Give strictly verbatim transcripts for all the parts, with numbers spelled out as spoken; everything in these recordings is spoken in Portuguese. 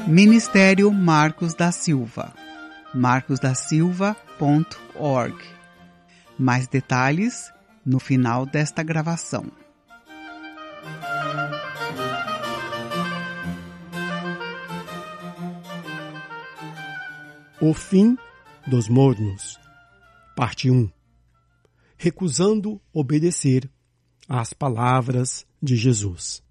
Ministério Marcos da Silva, marcos da silva ponto org. Mais detalhes no final desta gravação. O fim dos mornos, parte um. Recusando obedecer às palavras de Jesus.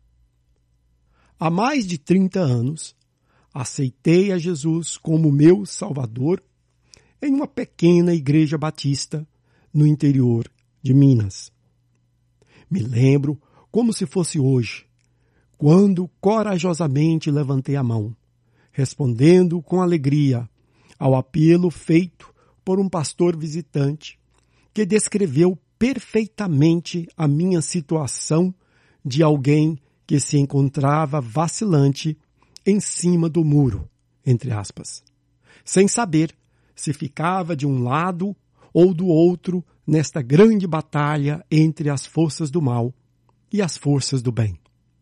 Há mais de trinta anos, aceitei a Jesus como meu Salvador em uma pequena igreja batista no interior de Minas. Me lembro como se fosse hoje, quando corajosamente levantei a mão, respondendo com alegria ao apelo feito por um pastor visitante que descreveu perfeitamente a minha situação de alguém que se encontrava vacilante em cima do muro, entre aspas, sem saber se ficava de um lado ou do outro nesta grande batalha entre as forças do mal e as forças do bem.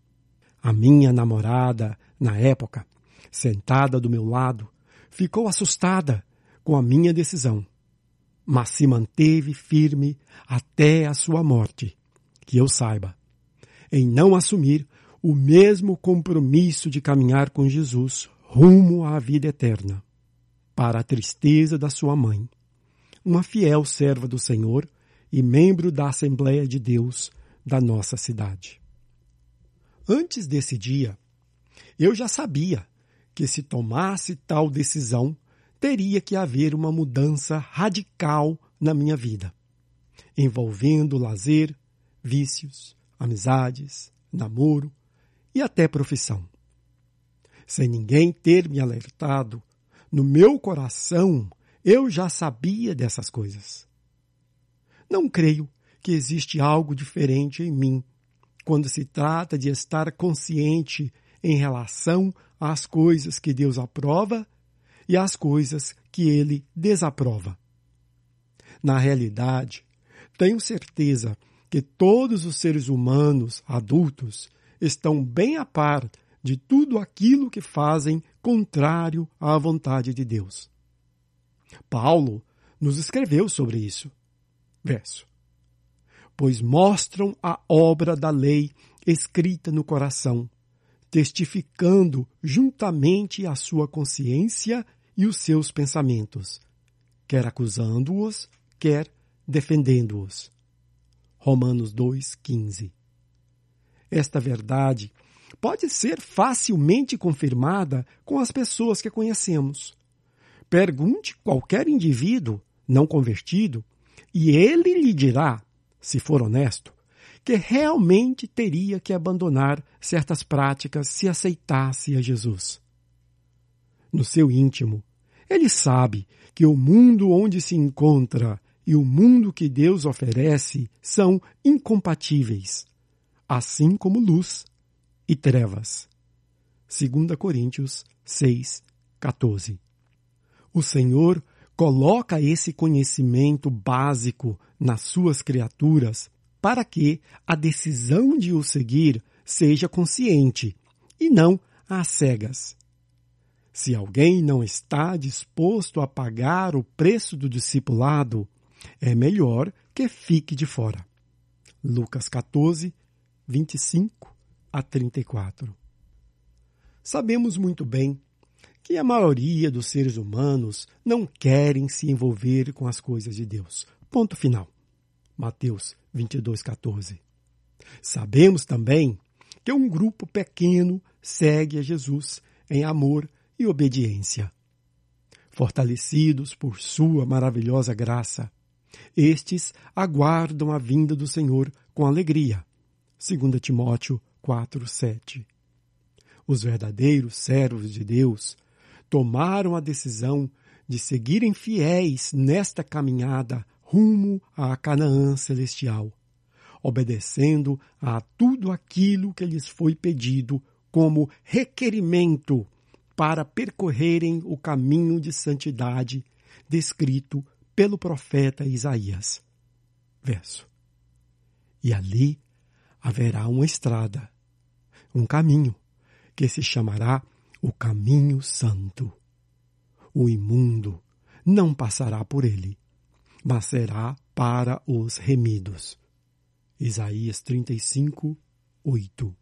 A minha namorada, na época, sentada do meu lado, ficou assustada com a minha decisão, mas se manteve firme até a sua morte, que eu saiba, em não assumir o mesmo compromisso de caminhar com Jesus rumo à vida eterna, para a tristeza da sua mãe, uma fiel serva do Senhor e membro da Assembleia de Deus da nossa cidade. Antes desse dia, eu já sabia que se tomasse tal decisão, teria que haver uma mudança radical na minha vida, envolvendo lazer, vícios, amizades, namoro e até profissão. Sem ninguém ter me alertado, no meu coração eu já sabia dessas coisas. Não creio que existe algo diferente em mim quando se trata de estar consciente em relação às coisas que Deus aprova e às coisas que Ele desaprova. Na realidade, tenho certeza que todos os seres humanos adultos estão bem a par de tudo aquilo que fazem contrário à vontade de Deus. Paulo nos escreveu sobre isso. Verso. Pois mostram a obra da lei escrita no coração, testificando juntamente a sua consciência e os seus pensamentos, quer acusando-os, quer defendendo-os. Romanos dois, quinze. Esta verdade pode ser facilmente confirmada com as pessoas que conhecemos. Pergunte qualquer indivíduo não convertido e ele lhe dirá, se for honesto, que realmente teria que abandonar certas práticas se aceitasse a Jesus. No seu íntimo, ele sabe que o mundo onde se encontra e o mundo que Deus oferece são incompatíveis, assim como luz e trevas. Segunda Coríntios seis, quatorze. O Senhor coloca esse conhecimento básico nas suas criaturas para que a decisão de o seguir seja consciente e não às cegas. Se alguém não está disposto a pagar o preço do discipulado, é melhor que fique de fora. Lucas quatorze, vinte e cinco a trinta e quatro. Sabemos muito bem que a maioria dos seres humanos não querem se envolver com as coisas de Deus. Ponto final. Mateus vinte e dois, quatorze. Sabemos também que um grupo pequeno segue a Jesus em amor e obediência. Fortalecidos por sua maravilhosa graça, estes aguardam a vinda do Senhor com alegria. Segunda Timóteo quatro, sete. Os verdadeiros servos de Deus tomaram a decisão de seguirem fiéis nesta caminhada rumo à Canaã celestial, obedecendo a tudo aquilo que lhes foi pedido como requerimento para percorrerem o caminho de santidade descrito pelo profeta Isaías. Verso. E ali haverá uma estrada, um caminho, que se chamará o caminho santo. O imundo não passará por ele, mas será para os remidos. Isaías trinta e cinco, oito.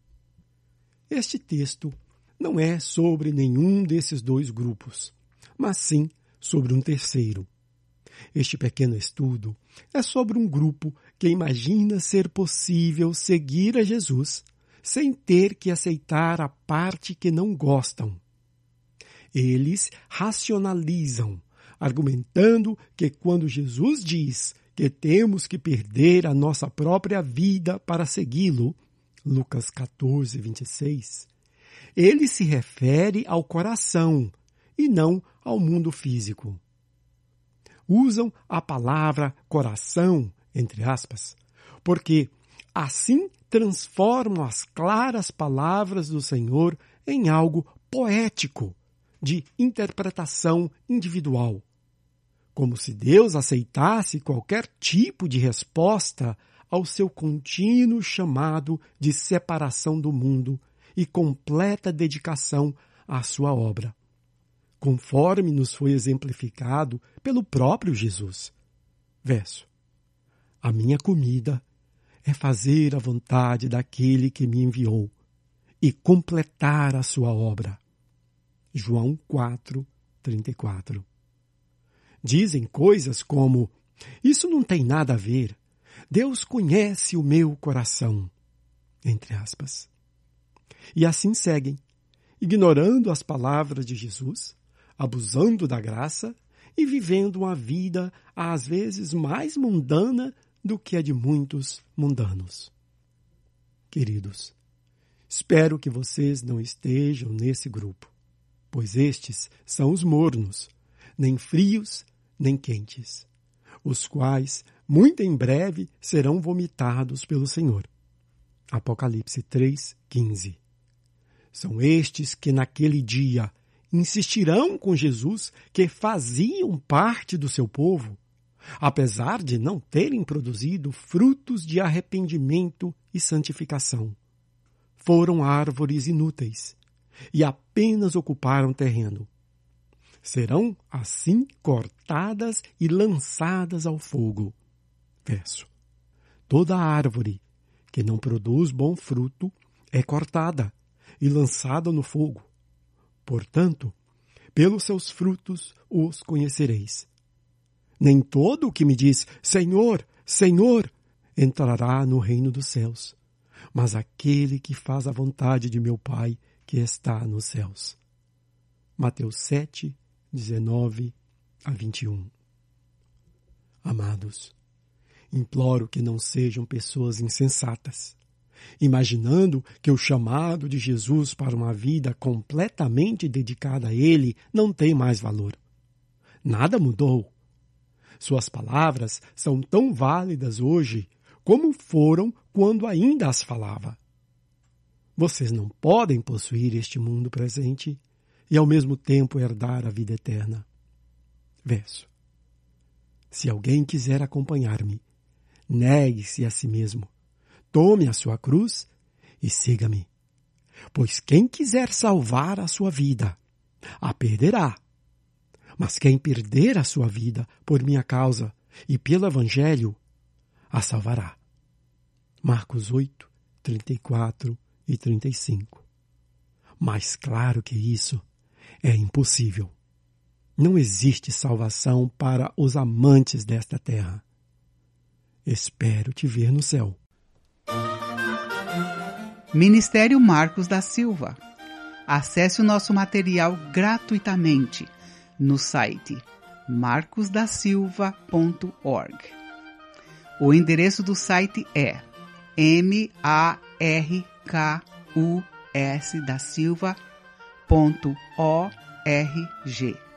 Este texto não é sobre nenhum desses dois grupos, mas sim sobre um terceiro. Este pequeno estudo é sobre um grupo que imagina ser possível seguir a Jesus sem ter que aceitar a parte que não gostam. Eles racionalizam, argumentando que quando Jesus diz que temos que perder a nossa própria vida para segui-lo, Lucas quatorze, vinte e seis, ele se refere ao coração e não ao mundo físico. Usam a palavra coração, entre aspas, porque assim transformam as claras palavras do Senhor em algo poético, de interpretação individual. Como se Deus aceitasse qualquer tipo de resposta ao seu contínuo chamado de separação do mundo e completa dedicação à sua obra, conforme nos foi exemplificado pelo próprio Jesus. Verso: a minha comida é fazer a vontade daquele que me enviou e completar a sua obra. João quatro, trinta e quatro. Dizem coisas como: isso não tem nada a ver, Deus conhece o meu coração, entre aspas. E assim seguem, ignorando as palavras de Jesus, abusando da graça e vivendo uma vida às vezes mais mundana do que a de muitos mundanos. Queridos, espero que vocês não estejam nesse grupo, pois estes são os mornos, nem frios nem quentes, os quais muito em breve serão vomitados pelo Senhor. Apocalipse três, quinze. São estes que naquele dia insistirão com Jesus que faziam parte do seu povo, apesar de não terem produzido frutos de arrependimento e santificação. Foram árvores inúteis e apenas ocuparam terreno. Serão assim cortadas e lançadas ao fogo. Verso: toda árvore que não produz bom fruto é cortada e lançada no fogo. Portanto, pelos seus frutos os conhecereis. Nem todo o que me diz Senhor, Senhor, entrará no reino dos céus, mas aquele que faz a vontade de meu Pai que está nos céus. Mateus sete, dezenove a vinte e um. Amados, imploro que não sejam pessoas insensatas, imaginando que o chamado de Jesus para uma vida completamente dedicada a Ele não tem mais valor. Nada mudou. Suas palavras são tão válidas hoje como foram quando ainda as falava. Vocês não podem possuir este mundo presente e ao mesmo tempo herdar a vida eterna. Verso: se alguém quiser acompanhar-me, negue-se a si mesmo, tome a sua cruz e siga-me. Pois quem quiser salvar a sua vida, a perderá. Mas quem perder a sua vida por minha causa e pelo Evangelho, a salvará. Marcos oito, trinta e quatro e trinta e cinco. Mais claro que isso, é impossível. Não existe salvação para os amantes desta terra. Espero te ver no céu. Ministério Marcos da Silva. Acesse o nosso material gratuitamente no site marcos da silva ponto org. O endereço do site é m a r k u s da silva ponto org.